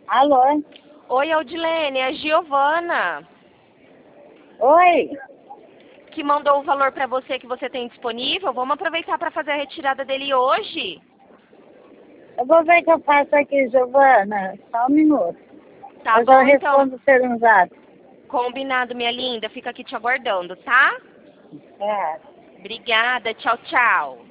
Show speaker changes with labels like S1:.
S1: Alô?
S2: Oi, Aldilene, é a Giovana,
S1: Oi?
S2: que mandou o valor para você que você tem disponível. Vamos aproveitar para fazer a retirada dele hoje?
S1: Eu vou ver o que eu faço aqui, Giovana. Só um minuto.
S2: Tá
S1: Eu já
S2: bom, então.
S1: respondo você no zap.
S2: Combinado, minha linda. Fica aqui te aguardando, tá?
S1: É.
S2: Obrigada. Tchau, tchau.